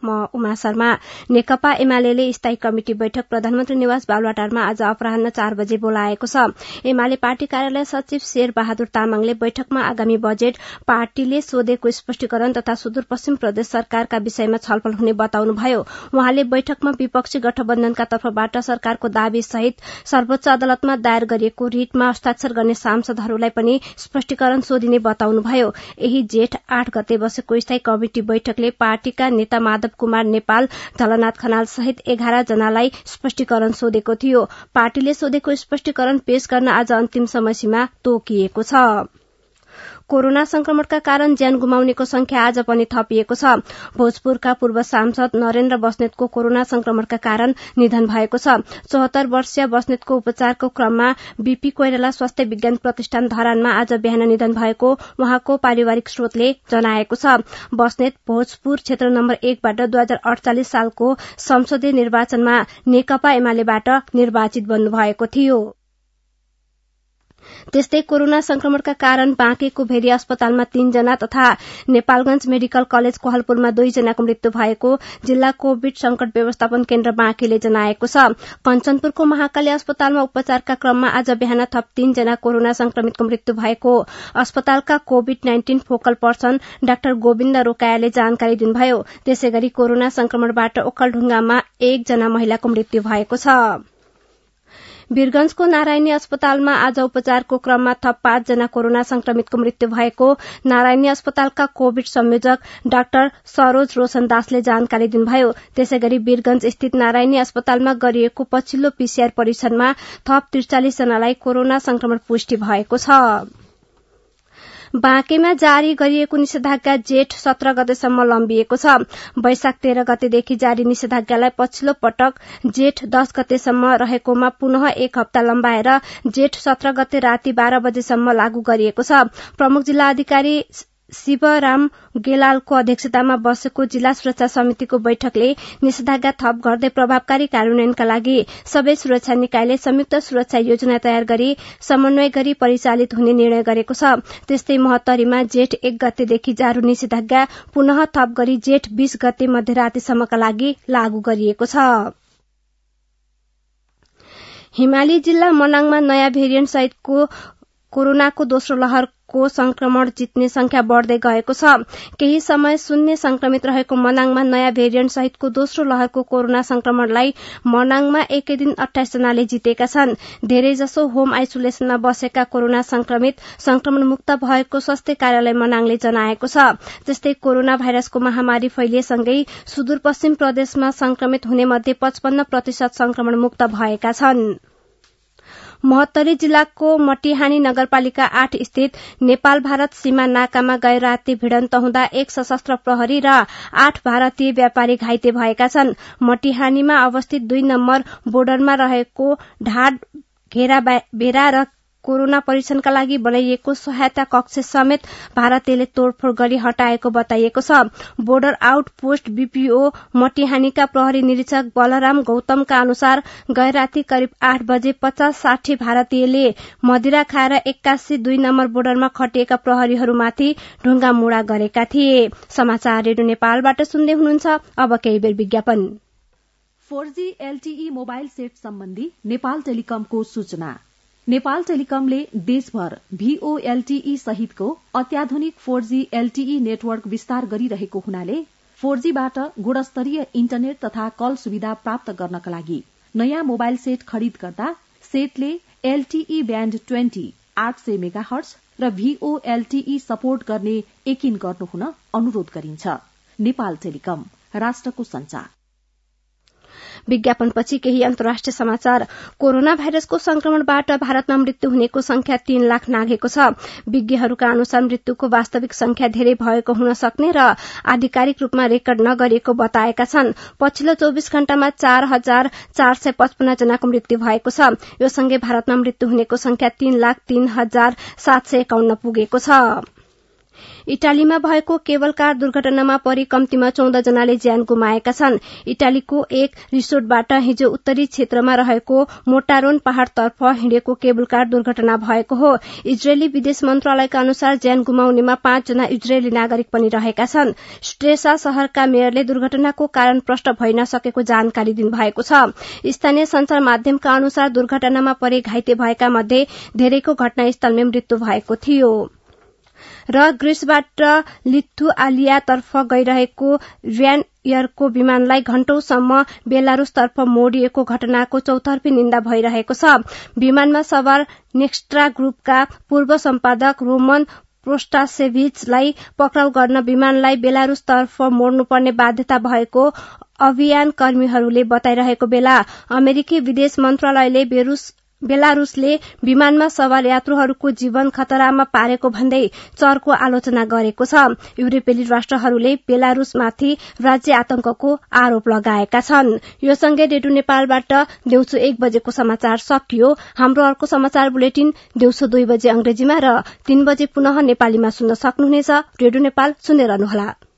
म उमा शर्मा। नेकपा एमाले स्थायी कमिटी बैठक प्रधानमन्त्री निवास बालुवाटारमा आज अपराह्न 4 बजे बोलाएको छ। एमाले पार्टी कार्यालय सचिव शेर बहादुर तामाङले बैठकमा आगामी बजेट, पार्टीले सोधेको स्पष्टीकरण तथा सुदूरपश्चिम प्रदेश सरकारका विषयमा छलफल हुने बताउनुभयो। उहाँले बैठकमा विपक्षी गठबन्धनका तर्फबाट सरकारको दावी सहित सर्वोच्च अदालतमा दायर गरिएको रिटमा हस्ताक्षर गर्ने सांसदहरूलाई पनि स्पष्टीकरण सोधिने बताउनुभयो। यही जेठ 8 गते बसेको स्थायी कमिटी बैठकले पार्टीका नेता माधव कुमार नेपाल, धलनाथ खनाल सहित 11 जनालाई स्पष्टीकरण सोधेको थियो। पार्टीले सोधेको स्पष्टीकरण पेश गर्न आज अन्तिम समयसीमा तोकिएको छ। कोरोना संक्रमणका कारण ज्यान गुमाउनेको संख्या आज पनि थपिएको छ। भोजपुरका पूर्व सांसद नरेन्द्र बस्नेतको कोरोना संक्रमणका कारण निधन भएको छ। 74 वर्षीय बस्नेतको उपचारको क्रममा बीपी कोइराला स्वास्थ्य विज्ञान प्रतिष्ठान धरानमा आज बिहान निधन भएको उहाँको पारिवारिक स्रोतले जनाएको छ। बस्नेत भोजपुर क्षेत्र नम्बर 1 बाट 2048 सालको संसदीय निर्वाचनमा नेकपा एमालेबाट निर्वाचित बन्नुभएको थियो। त्यस्तै कोरोना संक्रमणका कारण बाँकेको भेरी अस्पतालमा 3 जना तथा नेपालगंज मेडिकल कलेज कोहलपुरमा 2 जनाको मृत्यु भएको जिल्ला कोविड संकट व्यवस्थापन केन्द्र बाँकेले जनाएको छ। कञ्चनपुरको महाकाली अस्पतालमा उपचारका क्रममा आज बिहान थप 3 जना कोरोना संक्रमितको मृत्यु भएको अस्पतालका कोविड-19 फोकल पर्सन डाक्टर गोविन्द रोकायाले जानकारी दिनुभयो। त्यसैगरी कोरोना संक्रमणबाट ओखलढुङ्गामा 1 जना महिलाको मृत्यु भएको छ। वीरगंजको नारायणी अस्पतालमा आज उपचारको क्रममा थप 5 जना कोरोना संक्रमितको मृत्यु भएको नारायणी अस्पतालका कोविड संयोजक डाक्टर सरोज रोशन दासले जानकारी दिनुभयो। त्यसैगरी वीरगंज स्थित नारायणी अस्पतालमा गरिएको पछिल्लो पीसीआर परीक्षणमा थप 43 जनालाई कोरोना संक्रमण पुष्टि भएको छ। बाँकेमा जारी गरिएको निषेधाज्ञा जेठ 17 गतेसम्म लम्बिएको छ। वैशाख 13 गतेदेखि जारी निषेधाज्ञालाई पछिल्लो पटक जेठ 10 गतेसम्म रहेकोमा पुनः 1 हप्ता लम्बाएर जेठ 17 गते राति 12 बजेसम्म लागू गरिएको छ। प्रमुख जिल्ला अधिकारी शिवराम गेलालको अध्यक्षतामा बसेको जिल्ला सुरक्षा समितिको बैठकले निषेधाज्ञा थप गर्दै प्रभावकारी कार्यान्वयनका लागि सबै सुरक्षा निकायले संयुक्त सुरक्षा योजना तयार गरी समन्वय गरी परिचालित हुने निर्णय गरेको छ। त्यस्तै महोत्तरीमा जेठ 1 गतेदेखि जारी निषेधाज्ञा पुनः थप गरी जेठ 20 गते मध्यरातिसम्मका लागि लागू गरिएको छ। हिमाली जिल्ला मनाङमा नयाँ भेरिएन्ट सहितको कोरोनाको दोस्रो लहरको संक्रमण जित्ने संख्या बढ़दै गएको छ। केही समय शून्य संक्रमित रहेको मनाङमा नयाँ भेरिएन्ट सहितको दोस्रो लहरको कोरोना संक्रमणलाई मनाङमा एकै दिन 28 जनाले जितेका छन्। धेरैजसो होम आइसोलेसनमा बसेका कोरोना संक्रमित संक्रमण मुक्त भएको स्वास्थ्य कार्यालय मनाङले जनाएको छ। त्यस्तै कोरोना भाइरसको महामारी फैलिएसँगै सुदूरपश्चिम प्रदेशमा संक्रमित हुने मध्ये 55% संक्रमण मुक्त भएका छन्। महोत्तरी जिल्लाको मटिहानी नगरपालिका 8 स्थित नेपाल भारत सीमा नाकामा गए राति भिडन्त हुँदा 1 सशस्त्र प्रहरी र 8 भारतीय व्यापारी घाइते भएका छन्। मटिहानीमा अवस्थित 2 नम्बर बोर्डरमा रहेको ढाड घेरा र कोरोना परीक्षणका लागि बनाइएको सहायता कक्ष समेत भारतीयले तोडफोड गरी हटाएको बताइएको छ। बोर्डर आउटपोस्ट बीपीओ मटिहानीका प्रहरी निरीक्षक बलराम गौतमका अनुसार गए राति करिब 8 बजे 50-60 भारतीयले मदिरा खाएर 81 2 नम्बर बोर्डरमा खटिएका प्रहरीहरूमाथि ढुङ्गा मुढा गरेका थिए। समाचार रेडियो नेपालबाट सुन्दै हुनुहुन्छ। अब केही बेर विज्ञापन। 4G LTE मोबाइल सेट सम्बन्धी नेपाल टेलिकमको सूचना। नेपाल टेलिकमले देशभर VoLTE सहितको अत्याधुनिक 4G LTE नेटवर्क विस्तार गरिरहेको हुनाले 4Gबाट गुणस्तरीय इन्टरनेट तथा कल सुविधा प्राप्त गर्नका लागि नयाँ मोबाइल सेट खरिद गर्दा सेटले LTE ब्याण्ड 20 800 मेगाहर्ज र VoLTE सपोर्ट गर्ने यकिन गर्नुहुन अनुरोध गरिन्छ। नेपाल टेलिकम, राष्ट्रको संचार। विज्ञापनपछि केही अन्तर्राष्ट्रिय समाचार। कोरोना भाइरसको संक्रमणबाट भारतमा मृत्यु हुनेको संख्या 3 लाख नाघेको छ। विज्ञहरूका अनुसार मृत्युको वास्तविक संख्या धेरै भएको हुन सक्ने र आधिकारिक रूपमा रेकर्ड नगरिएको बताएका छन्। पछिल्लो 24 घण्टामा 4,455 जनाको मृत्यु भएको छ। यो सँगै भारतमा मृत्यु हुनेको संख्या 3,03,751 पुगेको छ। इटालीमा भएको केबल कार दुर्घटनामा परि कम्तीमा 14 जनाले ज्यान गुमाएका छन्। इटालीको एक रिसोर्टबाट हिजो उत्तरी क्षेत्रमा रहेको मोटारोन पहाड़तर्फ हिँडेको केबल कार दुर्घटना भएको हो। इजरायली विदेश मन्त्रालयका अनुसार ज्यान गुमाउनेमा 5 जना इजरायली नागरिक पनि रहेका छन्। स्ट्रेसा शहरका मेयरले दुर्घटनाको कारण प्रष्ट भइ नसकेको जानकारी दिनुभएको छ। स्थानीय सञ्चार माध्यमका अनुसार दुर्घटनामा परि घाइते भएका मध्ये धेरैको घटनास्थलमै मृत्यु भएको थियो। र ग्रीसबाट लिथुआनियातर्फ गइरहेको ryanairको विमानलाई घण्टौंसम्म बेलारूसतर्फ मोडिएको घटनाको चौतर्फी निन्दा भइरहेको छ। विमानमा सवार नेक्स्ट्रा ग्रुपका पूर्व सम्पादक रोमन प्रोस्टासेभिचलाई पक्राउ गर्न विमानलाई बेलारूसतर्फ मोड्नुपर्ने बाध्यता भएको अभियान कर्मीहरूले बताइरहेको बेला अमेरिकी विदेश मन्त्रालयले बेलारूसले विमानमा सवार यात्रुहरूको जीवन खतरामा पारेको भन्दै चर्को आलोचना गरेको छ। युरोपेली राष्ट्रहरूले बेलारूसमाथि राज्य आतंकको आरोप लगाएका छन्। यो सँगै रेडियो नेपालबाट दिउँसो 1 बजेको समाचार सकियो। हाम्रो अर्को समाचार बुलेटिन दिउँसो 2 बजे अंग्रेजीमा र 3 बजे पुनः नेपालीमा सुन्न सक्नुहुनेछ। रेडियो नेपाल सुनेर रहनुहोला।